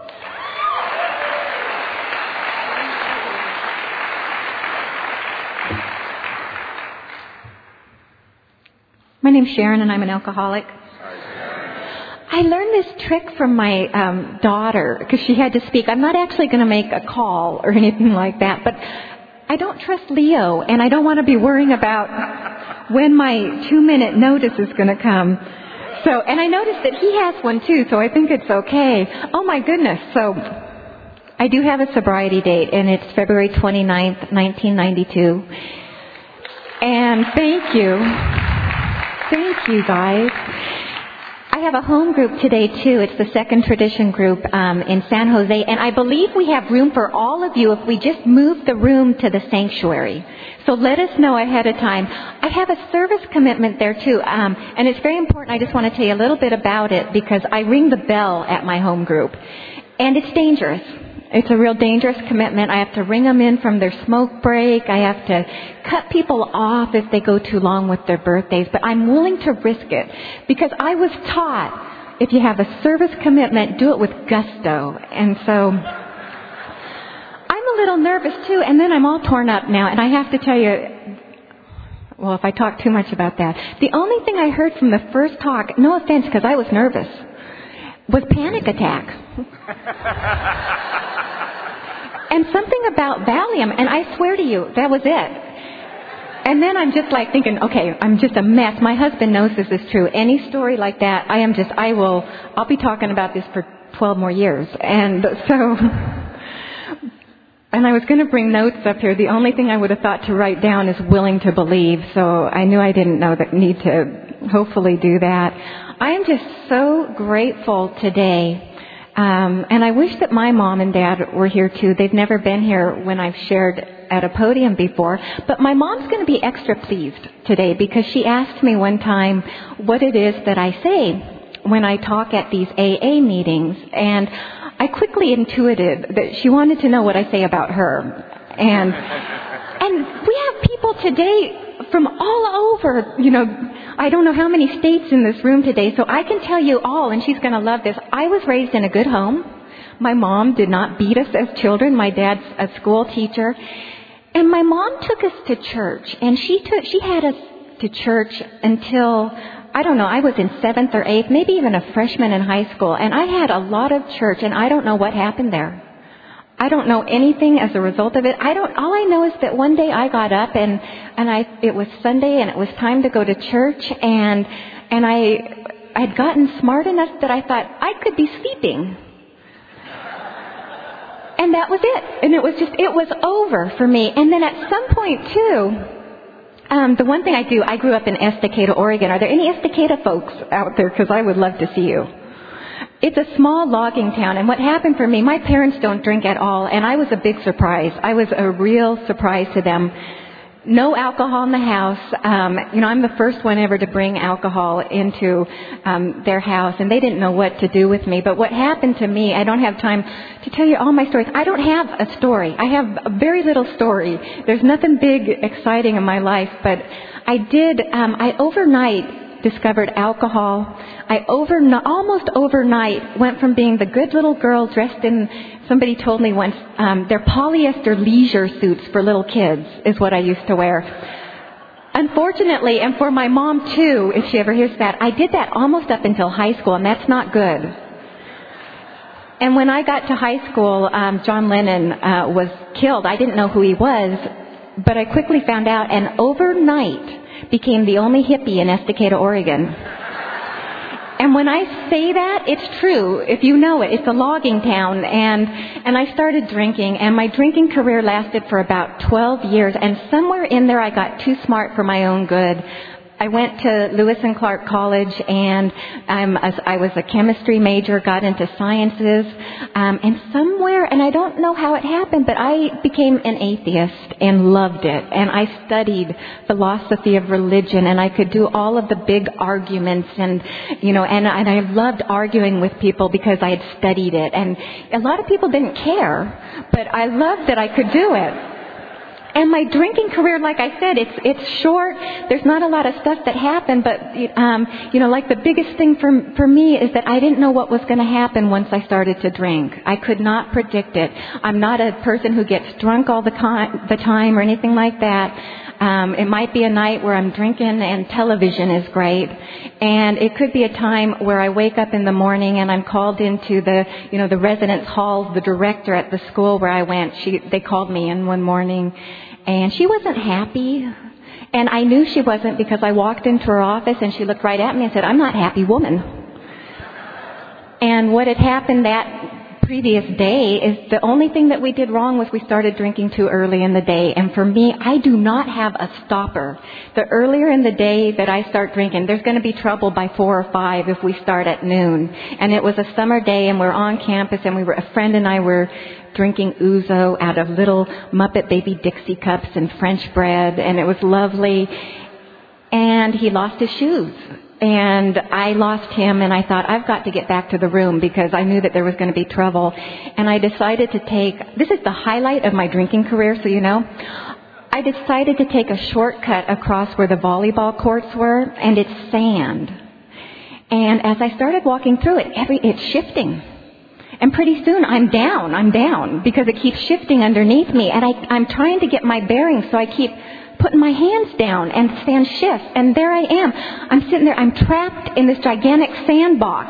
My name's Sharon, and I'm an alcoholic. I learned this trick from my um, daughter because she had to speak. I'm not actually going to make a call or anything like that, but I don't trust Leo, and I don't want to be worrying about when my two-minute notice is going to come. So, and I noticed that he has one too, so I think it's okay. Oh my goodness! So, I do have a sobriety date, and it's February twenty-ninth, nineteen ninety-two. And thank you. Thank you, guys. I have a home group today, too. It's the Second Tradition group um, in San Jose. And I believe we have room for all of you if we just move the room to the sanctuary. So let us know ahead of time. I have a service commitment there, too. Um, and it's very important. I just want to tell you a little bit about it because I ring the bell at my home group. And it's dangerous. It's a real dangerous commitment. I have to ring them in from their smoke break. I have to cut people off if they go too long with their birthdays. But I'm willing to risk it because I was taught if you have a service commitment, do it with gusto. And so I'm a little nervous too. And then I'm all torn up now. And I have to tell you, well, if I talk too much about that, the only thing I heard from the first talk, no offense because I was nervous, was panic attack. And something about Valium, and I swear to you, that was it. And then I'm just like thinking, okay, I'm just a mess. My husband knows this is true. Any story like that, I am just, I will, I'll be talking about this for twelve more years. And so, and I was going to bring notes up here. The only thing I would have thought to write down is willing to believe. So I knew I didn't know that need to hopefully do that. I am just so grateful today. Um, and I wish that my mom and dad were here too. They've never been here when I've shared at a podium before. But my mom's going to be extra pleased today because she asked me one time what it is that I say when I talk at these A A meetings. And I quickly intuited that she wanted to know what I say about her. And, and we have people today from all over, you know, I don't know how many states in this room today, so I can tell you all, and she's going to love this. I was raised in a good home. My mom did not beat us as children. My dad's a school teacher. And my mom took us to church, and she took, she had us to church until, I don't know, I was in seventh or eighth, maybe even a freshman in high school. And I had a lot of church, and I don't know what happened there. I don't know anything as a result of it. I don't, all I know is that one day I got up and, and I, it was Sunday and it was time to go to church and, and I, I'd gotten smart enough that I thought I could be sleeping. And that was it. And it was just, it was over for me. And then at some point too, um, the one thing I do, I grew up in Estacada, Oregon. Are there any Estacada folks out there? Because I would love to see you. It's a small logging town, and what happened for me, my parents don't drink at all, and I was a big surprise. I was a real surprise to them. No alcohol in the house. Um, you know, I'm the first one ever to bring alcohol into um, their house, and they didn't know what to do with me. But what happened to me, I don't have time to tell you all my stories. I don't have a story. I have a very little story. There's nothing big, exciting in my life, but I did, um, I overnight discovered alcohol. I overnight, almost overnight went from being the good little girl dressed in, somebody told me once, um, they're polyester leisure suits for little kids is what I used to wear. Unfortunately, and for my mom too, if she ever hears that, I did that almost up until high school, and that's not good. And when I got to high school, um, John Lennon uh, was killed. I didn't know who he was, but I quickly found out, and overnight became the only hippie in Estacada, Oregon. And when I say that, it's true. If you know it, it's a logging town. And and I started drinking, and my drinking career lasted for about twelve years. And somewhere in there, I got too smart for my own good. I went to Lewis and Clark College, and um, as I was a chemistry major, got into sciences, um, and somewhere, and I don't know how it happened, but I became an atheist and loved it. And I studied philosophy of religion, and I could do all of the big arguments, and you know, and, and I loved arguing with people because I had studied it. And a lot of people didn't care, but I loved that I could do it. And my drinking career, like I said, it's it's short. There's not a lot of stuff that happened, but um, you know, like the biggest thing for for me is that I didn't know what was going to happen once I started to drink. I could not predict it. I'm not a person who gets drunk all the time, the time or anything like that. Um, it might be a night where I'm drinking and television is great, and it could be a time where I wake up in the morning and I'm called into the, you know, the residence halls. The director at the school where I went, she they called me in one morning, and she wasn't happy, and I knew she wasn't because I walked into her office and she looked right at me and said, "I'm not a happy woman." And what had happened that previous day is the only thing that we did wrong was we started drinking too early in the day. And for me, I do not have a stopper. The earlier in the day that I start drinking, there's going to be trouble by four or five if we start at noon. And it was a summer day, and we're on campus, and we were a friend and I were drinking ouzo out of little Muppet Baby Dixie cups and French bread, and it was lovely. And he lost his shoes. And I lost him, and I thought, I've got to get back to the room because I knew that there was going to be trouble. And I decided to take, this is the highlight of my drinking career, so you know. I decided to take a shortcut across where the volleyball courts were, and it's sand. And as I started walking through it, every it's shifting. And pretty soon I'm down, I'm down, because it keeps shifting underneath me. And I, I'm trying to get my bearings, so I keep putting my hands down and sand shifts, and there I am. I'm sitting there, I'm trapped in this gigantic sandbox.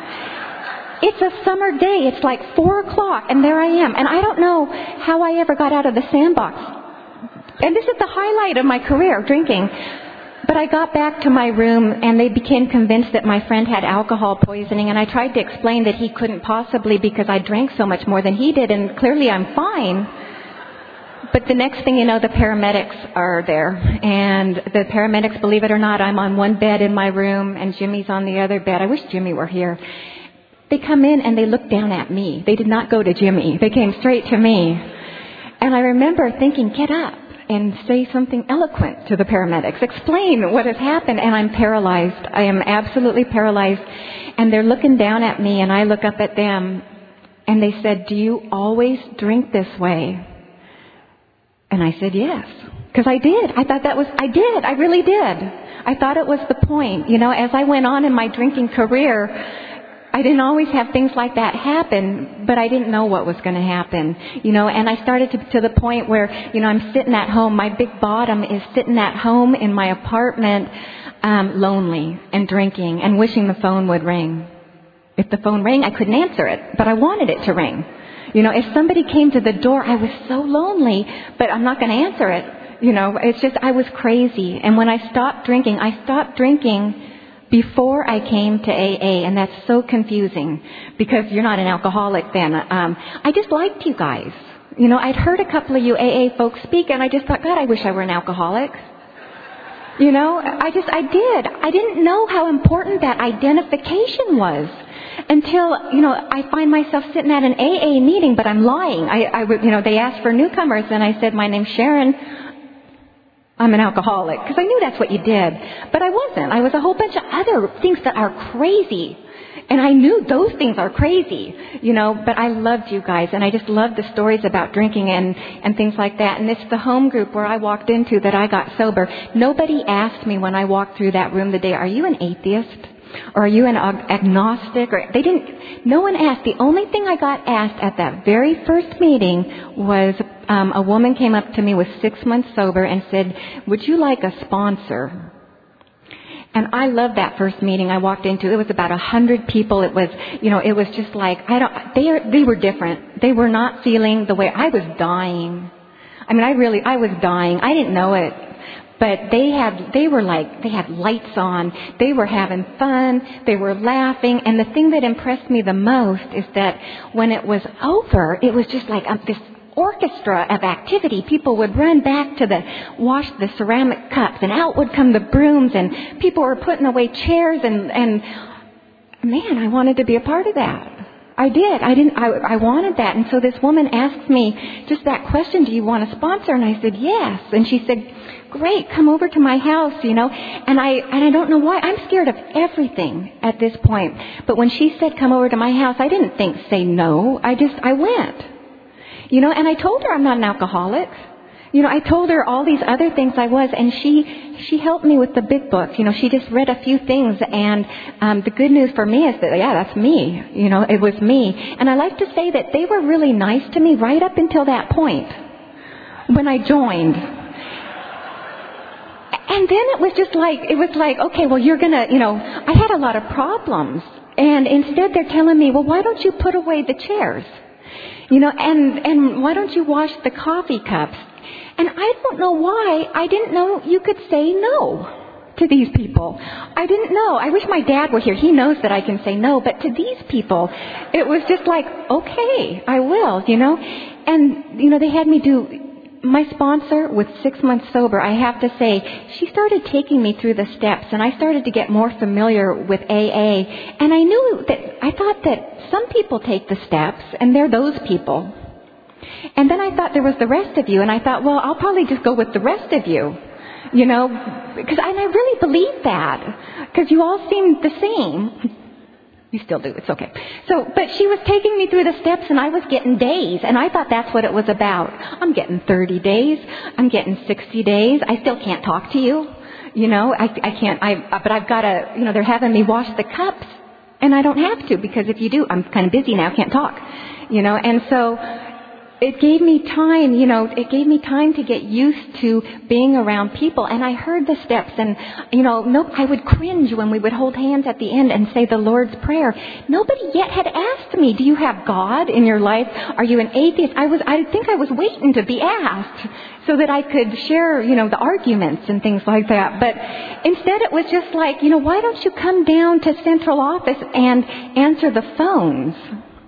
It's a summer day, it's like four o'clock, and there I am. And I don't know how I ever got out of the sandbox. And this is the highlight of my career, drinking. But I got back to my room, and they became convinced that my friend had alcohol poisoning, and I tried to explain that he couldn't possibly because I drank so much more than he did, and clearly I'm fine. But the next thing you know, the paramedics are there. And the paramedics, believe it or not, I'm on one bed in my room and Jimmy's on the other bed. I wish Jimmy were here. They come in and they look down at me. They did not go to Jimmy. They came straight to me. And I remember thinking, get up and say something eloquent to the paramedics. Explain what has happened. And I'm paralyzed. I am absolutely paralyzed. And they're looking down at me, and I look up at them. And they said, "Do you always drink this way?" And I said, yes, because I did. I thought that was, I did. I really did. I thought it was the point. You know, as I went on in my drinking career, I didn't always have things like that happen, but I didn't know what was going to happen. You know, and I started to, to the point where, you know, I'm sitting at home. My big bottom is sitting at home in my apartment, um, lonely and drinking and wishing the phone would ring. If the phone rang, I couldn't answer it, but I wanted it to ring. You know, if somebody came to the door, I was so lonely, but I'm not going to answer it. You know, it's just, I was crazy. And when I stopped drinking, I stopped drinking before I came to A A, and that's so confusing because you're not an alcoholic then. Um, I just liked you guys. You know, I'd heard a couple of you A A folks speak, and I just thought, God, I wish I were an alcoholic. You know, I just, I did. I didn't know how important that identification was. Until, you know, I find myself sitting at an A A meeting, but I'm lying. I, I would, you know, they asked for newcomers, and I said, my name's Sharon. I'm an alcoholic, because I knew that's what you did. But I wasn't. I was a whole bunch of other things that are crazy. And I knew those things are crazy, you know, but I loved you guys, and I just loved the stories about drinking and, and things like that. And it's the home group where I walked into that I got sober. Nobody asked me when I walked through that room the day, are you an atheist? Or are you an agnostic? Or they didn't, no one asked. The only thing I got asked at that very first meeting was um, a woman came up to me with six months sober and said, would you like a sponsor? And I loved that first meeting I walked into. It was about a hundred people. It was, you know, it was just like, I don't, they are, they were different. They were not feeling the way, I was dying. I mean, I really, I was dying. I didn't know it. But they had, they were like, they had lights on. They were having fun. They were laughing. And the thing that impressed me the most is that when it was over, it was just like um, this orchestra of activity. People would run back to the, wash the ceramic cups, and out would come the brooms, and people were putting away chairs, and, and man, I wanted to be a part of that. I did. I didn't, I, I wanted that. And so this woman asked me just that question, do you want a sponsor? And I said, yes. And she said, great, come over to my house, you know. And I, and I don't know why. I'm scared of everything at this point. But when she said, come over to my house, I didn't think, say no. I just, I went. You know, and I told her I'm not an alcoholic. You know, I told her all these other things I was, and she she helped me with the big book. You know, she just read a few things, and um, the good news for me is that, yeah, that's me. You know, it was me. And I like to say that they were really nice to me right up until that point when I joined. And then it was just like, it was like, okay, well, you're going to, you know, I had a lot of problems. And instead they're telling me, well, why don't you put away the chairs? You know, and, and why don't you wash the coffee cups? And I don't know why I didn't know you could say no to these people. I didn't know. I wish my dad were here. He knows that I can say no. But to these people, it was just like, okay, I will, you know. And, you know, they had me do, my sponsor with six months sober, I have to say, she started taking me through the steps, and I started to get more familiar with A A. And I knew that, I thought that some people take the steps, and they're those people. And then I thought there was the rest of you, and I thought, well, I'll probably just go with the rest of you, you know, because and I really believe that, because you all seem the same. You still do. It's okay. So, but she was taking me through the steps, and I was getting days, and I thought that's what it was about. I'm getting thirty days. I'm getting sixty days. I still can't talk to you, you know. I, I can't. I but I've got to. You know, they're having me wash the cups, and I don't have to, because if you do, I'm kind of busy now. Can't talk, you know. And so it gave me time, you know, it gave me time to get used to being around people. And I heard the steps, and, you know, no, I would cringe when we would hold hands at the end and say the Lord's Prayer. Nobody yet had asked me, do you have God in your life? Are you an atheist? I was, I think I was waiting to be asked so that I could share, you know, the arguments and things like that. But instead it was just like, you know, why don't you come down to central office and answer the phones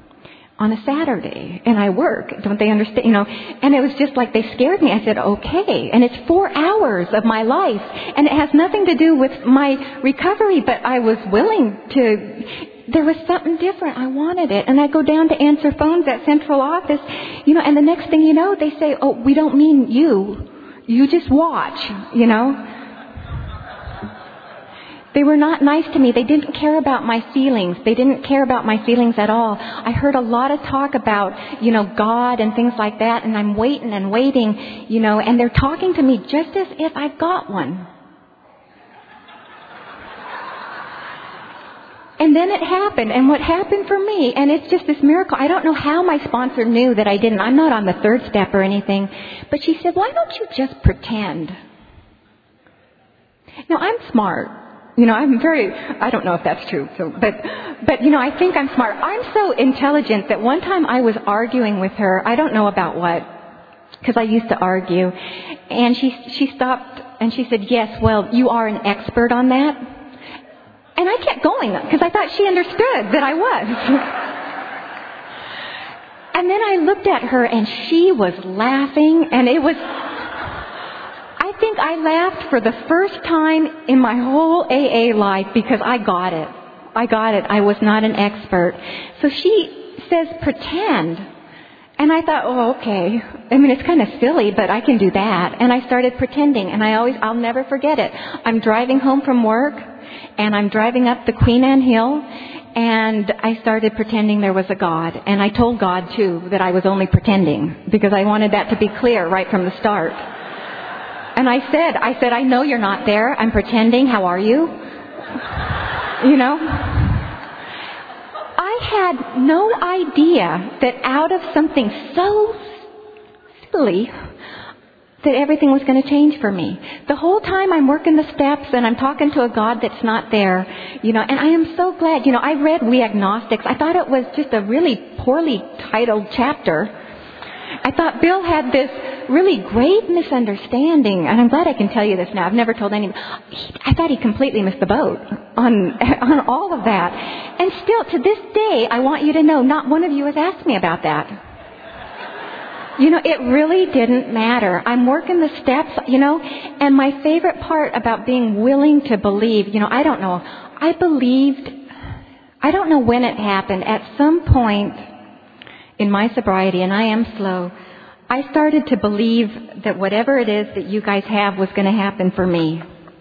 on a Saturday, and I work. Don't they understand? You know, and it was just like they scared me. I said, okay. And it's four hours of my life, and it has nothing to do with my recovery, but I was willing to, there was something different. I wanted it. And I go down to answer phones at central office, you know, and the next thing you know, they say, oh, we don't mean you. You just watch, you know. They were not nice to me. They didn't care about my feelings. They didn't care about my feelings at all. I heard a lot of talk about, you know, God and things like that, and I'm waiting and waiting, you know, and they're talking to me just as if I've got one. And then it happened, and what happened for me, and it's just this miracle. I don't know how my sponsor knew that I didn't. I'm not on the third step or anything, but she said, why don't you just pretend? Now, I'm smart. You know, I'm very, I don't know if that's true, so, but, but, you know, I think I'm smart. I'm so intelligent that one time I was arguing with her, I don't know about what, because I used to argue, and she, she stopped and she said, yes, well, you are an expert on that. And I kept going, because I thought she understood that I was. And then I looked at her, and she was laughing, and it was, I think I laughed for the first time in my whole A A life, because I got it. I got it. I was not an expert. So she says, pretend. And I thought, oh, okay. I mean, it's kind of silly, but I can do that. And I started pretending, and I always, I'll never forget it. I'm driving home from work, and I'm driving up the Queen Anne Hill, and I started pretending there was a God. And I told God, too, that I was only pretending, because I wanted that to be clear right from the start. And I said, I said, I know you're not there. I'm pretending. How are you? You know? I had no idea that out of something so silly, that everything was going to change for me. The whole time I'm working the steps and I'm talking to a God that's not there, you know, and I am so glad. You know, I read We Agnostics. I thought it was just a really poorly titled chapter. I thought Bill had this really great misunderstanding, and I'm glad I can tell you this now. I've never told anyone. I thought he completely missed the boat on on all of that. And still, to this day, I want you to know, not one of you has asked me about that. You know, it really didn't matter. I'm working the steps, you know, and my favorite part about being willing to believe, you know, I don't know. I believed, I don't know when it happened. At some point in my sobriety, and I am slow, I started to believe that whatever it is that you guys have was going to happen for me.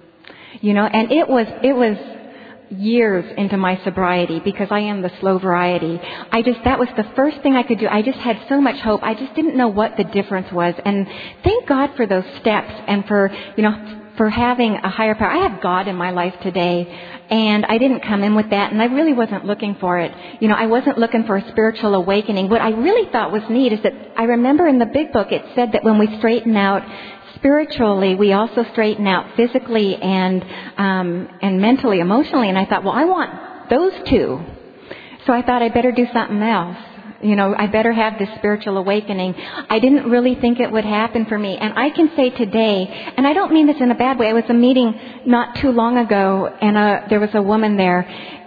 You know, and it was, it was years into my sobriety, because I am the slow variety. I just, that was the first thing I could do. I just had so much hope. I just didn't know what the difference was. And thank God for those steps and for, you know, for having a higher power. I have God in my life today, and I didn't come in with that, and I really wasn't looking for it. You know, I wasn't looking for a spiritual awakening. What I really thought was neat is that I remember in the big book it said that when we straighten out spiritually, we also straighten out physically and um, and mentally, emotionally. And I thought, well, I want those two. So I thought I better do something else. You know, I better have this spiritual awakening. I didn't really think it would happen for me. And I can say today, and I don't mean this in a bad way, I was at a meeting not too long ago, and uh, there was a woman there,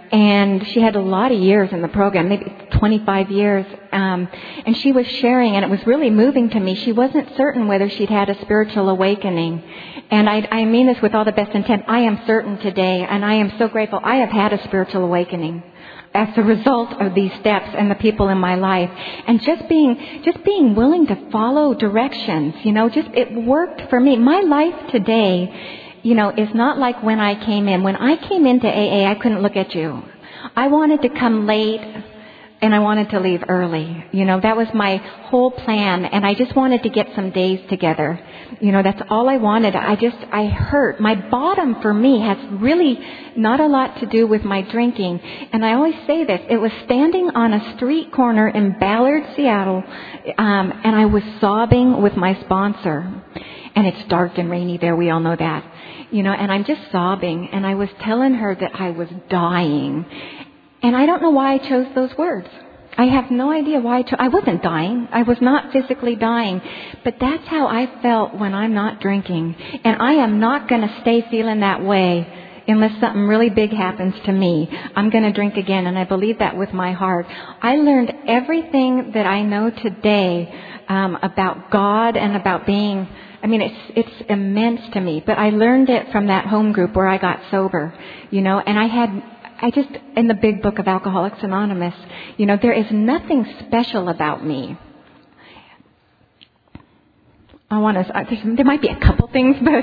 and she had a lot of years in the program, maybe twenty-five years, um, and she was sharing, and it was really moving to me. She wasn't certain whether she'd had a spiritual awakening. And I, I mean this with all the best intent. I am certain today, and I am so grateful. I have had a spiritual awakening as a result of these steps and the people in my life. And just being, just being willing to follow directions, you know, just, it worked for me. My life today, you know, is not like when I came in. When I came into A A, I couldn't look at you. I wanted to come late, and I wanted to leave early. You know, that was my whole plan, and I just wanted to get some days together. You know, that's all I wanted. I just, I hurt. My bottom for me has really not a lot to do with my drinking. And I always say this, it was standing on a street corner in Ballard, Seattle, um, and I was sobbing with my sponsor. And it's dark and rainy there, we all know that. You know, and I'm just sobbing, and I was telling her that I was dying. And I don't know why I chose those words. I have no idea why I chose. I wasn't dying. I was not physically dying. But that's how I felt when I'm not drinking. And I am not going to stay feeling that way unless something really big happens to me. I'm going to drink again, and I believe that with my heart. I learned everything that I know today um, about God and about being, I mean, it's it's immense to me. But I learned it from that home group where I got sober, you know, and I had... I just, in the big book of Alcoholics Anonymous, you know, there is nothing special about me. I want to, there might be a couple things, but,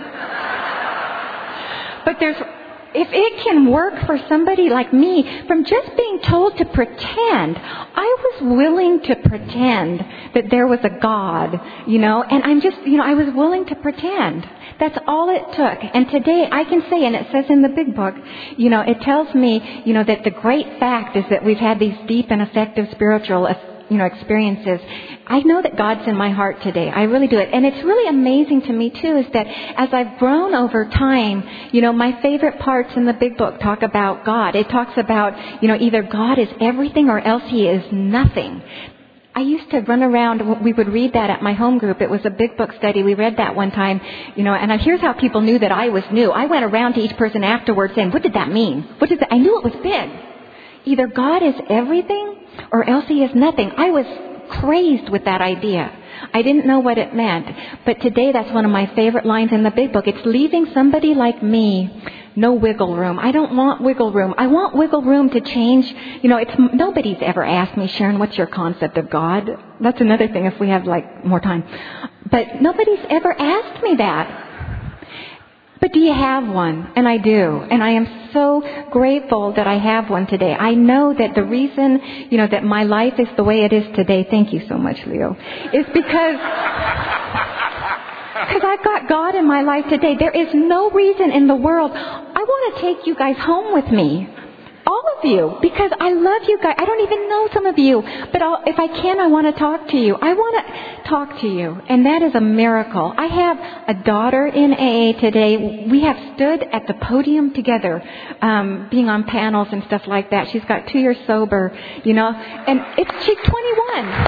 but there's, if it can work for somebody like me, from just being told to pretend, I was willing to pretend that there was a God, you know, and I'm just, you know, I was willing to pretend. That's all it took. And today I can say, and it says in the big book, you know, it tells me, you know, that the great fact is that we've had these deep and effective spiritual, you know, experiences. I know that God's in my heart today. I really do it. And it's really amazing to me, too, is that as I've grown over time, you know, my favorite parts in the big book talk about God. It talks about, you know, either God is everything or else He is nothing. I used to run around, we would read that at my home group. It was a big book study. We read that one time, you know, and here's how people knew that I was new. I went around to each person afterwards saying, what did that mean? What did that? I knew it was big. Either God is everything or else He is nothing. I was crazed with that idea. I didn't know what it meant. But today that's one of my favorite lines in the big book. It's leaving somebody like me no wiggle room. I don't want wiggle room. I want wiggle room to change. You know, it's nobody's ever asked me, Sharon, what's your concept of God? That's another thing if we have like more time. But nobody's ever asked me that. But do you have one? And I do. And I am so grateful that I have one today. I know that the reason, you know, that my life is the way it is today, thank you so much, Leo, is because, because I've got God in my life today. There is no reason in the world. I want to take you guys home with me. All of of you because I love you guys. I don't even know some of you, but I'll, if I can, I want to talk to you. I want to talk to you, and that is a miracle. I have a daughter in A A today. We have stood at the podium together, um, being on panels and stuff like that. She's got two years sober, you know, and it's, she's twenty-one.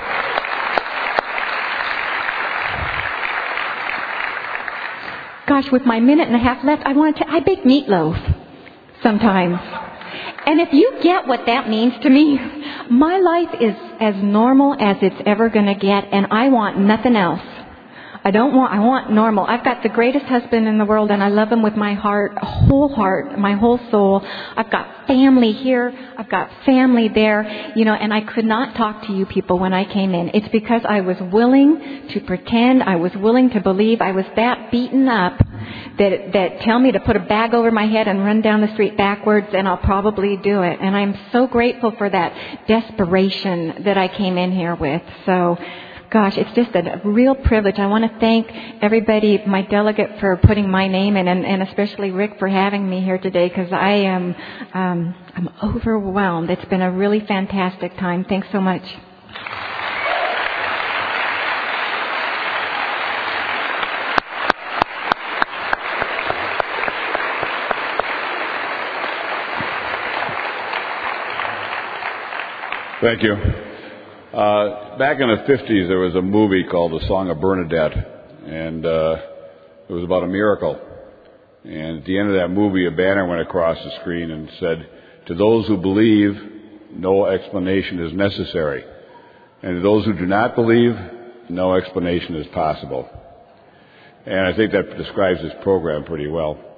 Gosh, with my minute and a half left, I want to. I bake meatloaf sometimes. And if you get what that means to me, my life is as normal as it's ever going to get, and I want nothing else. I don't want, I want normal. I've got the greatest husband in the world, and I love him with my heart, whole heart, my whole soul. I've got family here. I've got family there, you know, and I could not talk to you people when I came in. It's because I was willing to pretend. I was willing to believe. I was that beaten up that, that tell me to put a bag over my head and run down the street backwards, and I'll probably do it. And I'm so grateful for that desperation that I came in here with. So, gosh, it's just a real privilege. I want to thank everybody, my delegate, for putting my name in, and, and especially Rick for having me here today, because I am um, I'm overwhelmed. It's been a really fantastic time. Thanks so much. Thank you. Uh, back in the fifties, there was a movie called The Song of Bernadette, and uh, it was about a miracle. And at the end of that movie, a banner went across the screen and said, "To those who believe, no explanation is necessary. And to those who do not believe, no explanation is possible." And I think that describes this program pretty well.